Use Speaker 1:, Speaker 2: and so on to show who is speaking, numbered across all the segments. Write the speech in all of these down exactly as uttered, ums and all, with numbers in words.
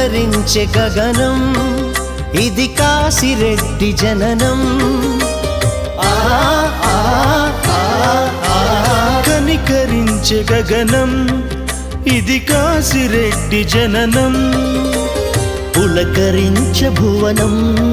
Speaker 1: పులకరించే గగనం ఇది కాశిరెడ్డి జననం. ఆ ఆ ఆ ఆ
Speaker 2: కనికరించే గగనం ఇది కాశిరెడ్డి జననం.
Speaker 1: పులకరించ భువనం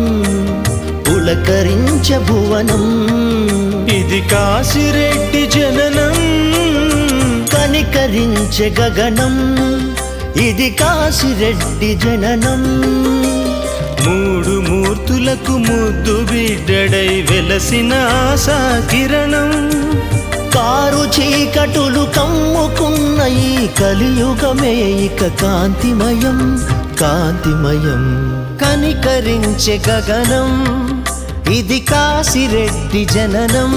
Speaker 1: పులకరించ భువనం
Speaker 2: ఇది కాశిరెడ్డి జననం.
Speaker 1: కనికరించే గగనం ఇది కాశిరెడ్డి జననం.
Speaker 2: మూడు మూర్తులకు ముద్దు బిడ్డడై వెలసిన ఆశా కిరణం.
Speaker 1: కారు చీకటులు కమ్ముకున్న ఈ కలియుగమే ఇక కాంతిమయం కాంతిమయం. కనికరించే గగనం ఇది కాశిరెడ్డి జననం.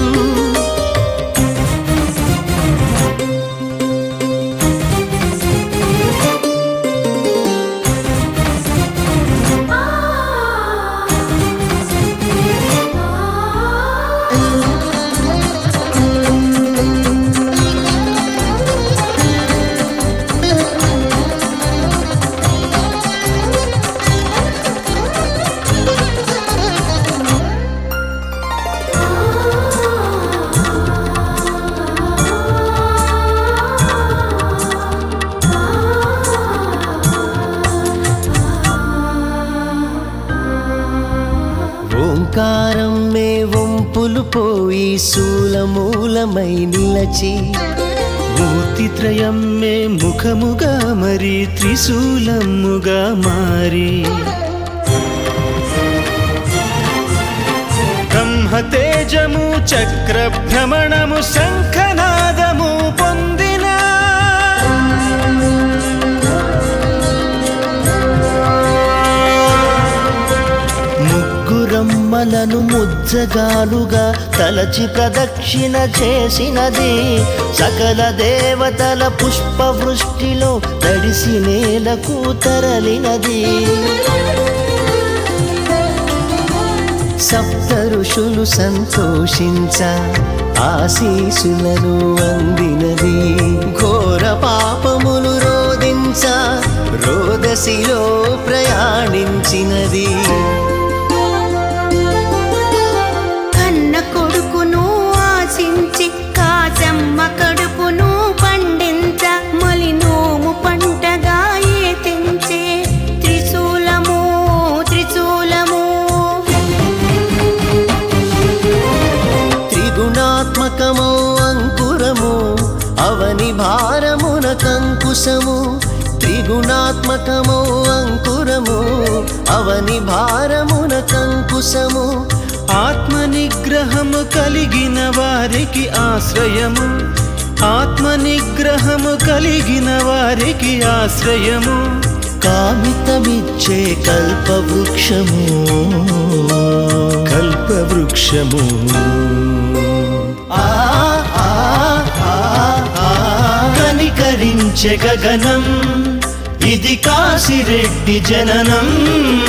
Speaker 1: ఓంకారం మే వంపులు పోయి శూలమూలమై నిలచి
Speaker 2: మూర్తిత్రయం మే ముఖముగా మరి త్రిశూలముగా మారి బ్రహ్మతేజము చక్ర భ్రమణము శంఖనాదము పొందిన
Speaker 1: ముగ్గురమ్మలను ముజ్జగాలుగా తలచి ప్రదక్షిణ చేసినది. సకల దేవతల పుష్పవృష్టిలో తడిసి నేలకు తరలినది. సప్త ఋషులు సంతోషించ ఆశీసులను అందినది. ఘోర పాపములు రోధించ రోదసిలో ప్రయాణించినది.
Speaker 3: కన్న కొడుకును ఆశించి కాచమ్మ కడుపును పండించ మలినోము పంటగా ఏతించే త్రిశూలము త్రిశూలము.
Speaker 1: త్రిగుణాత్మకమో అంకురము అవని భారమున కంకుశము. త్రిగుణాత్మకమో అంకురము అవని భారమున కంకుశము.
Speaker 2: ఆత్మ నిగ్రహము కలిగిన వారికి ఆశ్రయము. ఆత్మ నిగ్రహము కలిగిన వారికి ఆశ్రయము.
Speaker 1: కామితమిచ్చే కల్పవృక్షము
Speaker 2: కల్పవృక్షము.
Speaker 1: ఆ ఆ ఆ ఆ కనికరించే గగనం ఇది కాశిరెడ్డి జననం.